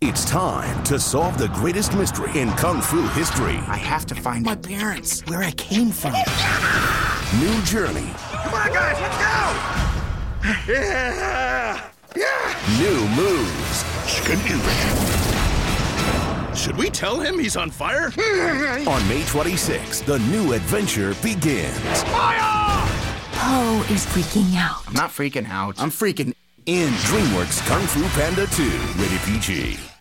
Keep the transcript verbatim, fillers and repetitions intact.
It's time to solve the greatest mystery in Kung Fu history. I have to find my parents, where I came from. New journey. Come on, guys, let's go! Yeah! Yeah! New moves. Should we tell him he's on fire? On May twenty-sixth, the new adventure begins. Fire! Po is freaking out. I'm not freaking out. I'm freaking in. DreamWorks Kung Fu Panda two, rated P G.